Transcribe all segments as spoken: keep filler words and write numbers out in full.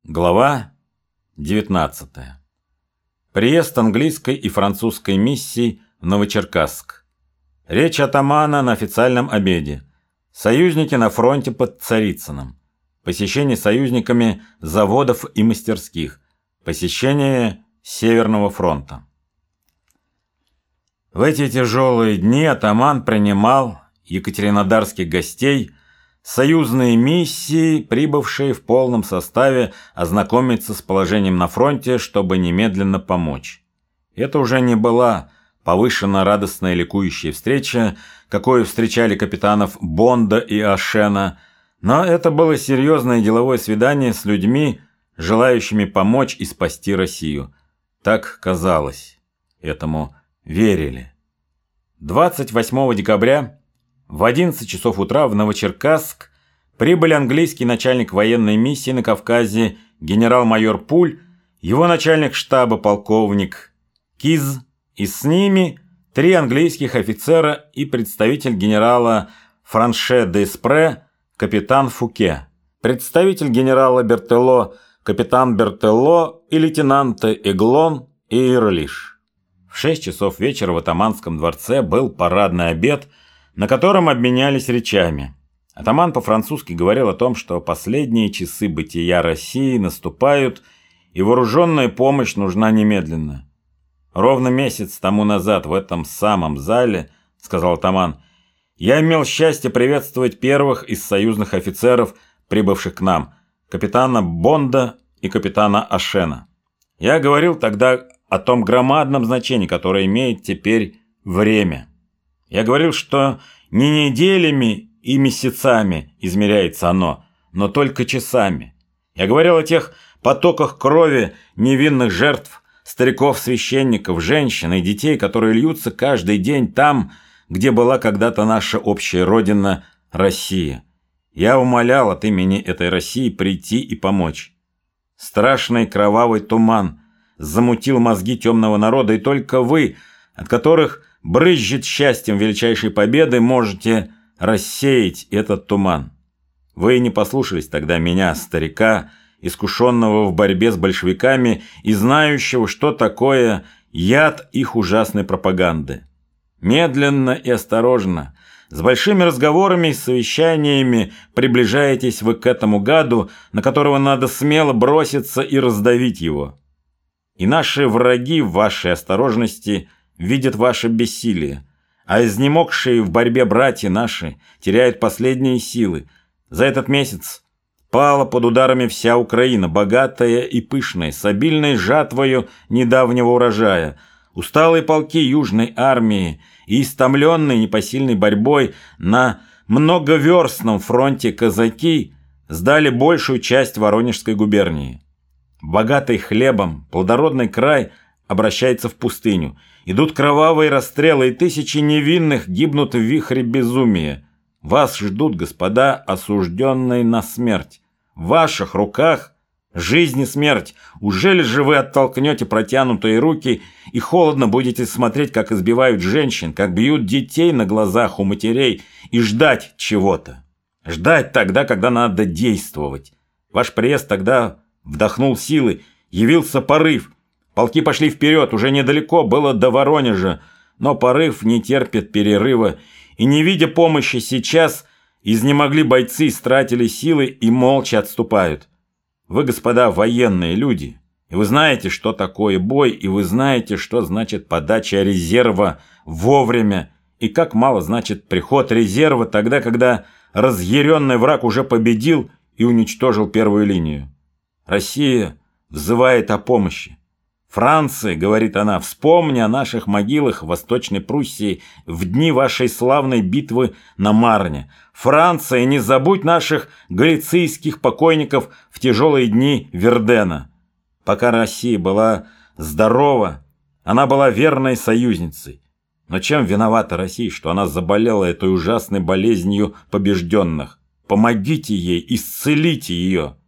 Глава девятнадцатая. Приезд английской и французской миссий в Новочеркасск. Речь атамана на официальном обеде. Союзники на фронте под Царицыным. Посещение союзниками заводов и мастерских. Посещение Северного фронта. В эти тяжелые дни атаман принимал екатеринодарских гостей, союзные миссии, прибывшие в полном составе, ознакомиться с положением на фронте, чтобы немедленно помочь. Это уже не была повышенно радостная ликующая встреча, какой встречали капитанов Бонда и Ашена, но это было серьезное деловое свидание с людьми, желающими помочь и спасти Россию. Так казалось. Этому верили. двадцать восьмого декабря в одиннадцать часов утра в Новочеркасск прибыли английский начальник военной миссии на Кавказе генерал-майор Пуль, его начальник штаба полковник Киз, и с ними три английских офицера и представитель генерала Франше д'Эспре, капитан Фуке, представитель генерала Бертело, капитан Бертело и лейтенанты Эглон и Ирлиш. В шесть часов вечера в атаманском дворце был парадный обед, на котором обменялись речами. Атаман по-французски говорил о том, что последние часы бытия России наступают, и вооруженная помощь нужна немедленно. «Ровно месяц тому назад в этом самом зале, — сказал атаман, — я имел счастье приветствовать первых из союзных офицеров, прибывших к нам, капитана Бонда и капитана Ашена. Я говорил тогда о том громадном значении, которое имеет теперь время. Я говорил, что не неделями и месяцами измеряется оно, но только часами. Я говорил о тех потоках крови невинных жертв, стариков-священников, женщин и детей, которые льются каждый день там, где была когда-то наша общая родина Россия. Я умолял от имени этой России прийти и помочь. Страшный кровавый туман замутил мозги темного народа, и только вы, от которых брызжет счастьем величайшей победы, можете рассеять этот туман. Вы не послушались тогда меня, старика, искушенного в борьбе с большевиками и знающего, что такое яд их ужасной пропаганды. Медленно и осторожно, с большими разговорами и совещаниями приближаетесь вы к этому гаду, на которого надо смело броситься и раздавить его. И наши враги в вашей осторожности видят ваше бессилие, а изнемогшие в борьбе братья наши теряют последние силы. За этот месяц пала под ударами вся Украина, богатая и пышная, с обильной жатвою недавнего урожая. Усталые полки Южной армии и истомленные непосильной борьбой на многоверстном фронте казаки сдали большую часть Воронежской губернии. Богатый хлебом плодородный край обращается в пустыню. Идут кровавые расстрелы, и тысячи невинных гибнут в вихре безумия. Вас ждут, господа, осужденные на смерть. В ваших руках жизнь и смерть. Ужели же вы оттолкнете протянутые руки и холодно будете смотреть, как избивают женщин, как бьют детей на глазах у матерей, и ждать чего-то? Ждать тогда, когда надо действовать. Ваш приезд тогда вдохнул силы, явился порыв. Полки пошли вперед, уже недалеко было до Воронежа, но порыв не терпит перерыва, и, не видя помощи сейчас, изнемогли бойцы, истратили силы и молча отступают. Вы, господа, военные люди, и вы знаете, что такое бой, и вы знаете, что значит подача резерва вовремя, и как мало значит приход резерва тогда, когда разъяренный враг уже победил и уничтожил первую линию. Россия взывает о помощи. «Франция, — говорит она, — вспомни о наших могилах в Восточной Пруссии в дни вашей славной битвы на Марне. Франция, не забудь наших галицийских покойников в тяжелые дни Вердена». Пока Россия была здорова, она была верной союзницей. Но чем виновата Россия, что она заболела этой ужасной болезнью побежденных? Помогите ей, исцелите ее.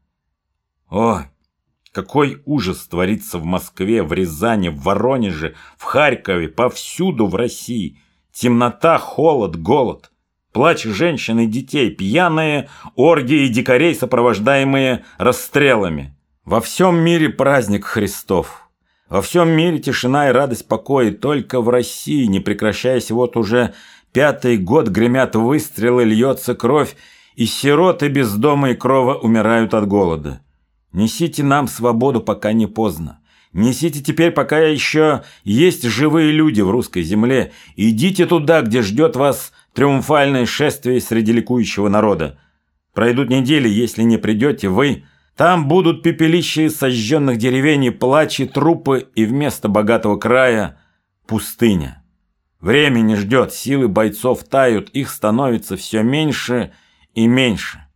О! Какой ужас творится в Москве, в Рязани, в Воронеже, в Харькове, повсюду в России. Темнота, холод, голод. Плач женщин и детей, пьяные оргии дикарей, сопровождаемые расстрелами. Во всем мире праздник Христов. Во всем мире тишина и радость покоя. Только в России, не прекращаясь вот уже пятый год, гремят выстрелы, льется кровь, и сироты без дома и крова умирают от голода. Несите нам свободу, пока не поздно. Несите теперь, пока еще есть живые люди в русской земле. Идите туда, где ждет вас триумфальное шествие среди ликующего народа. Пройдут недели, если не придете вы, там будут пепелища из сожженных деревень и плачи, трупы, и вместо богатого края пустыня. Время не ждет, силы бойцов тают, их становится все меньше и меньше.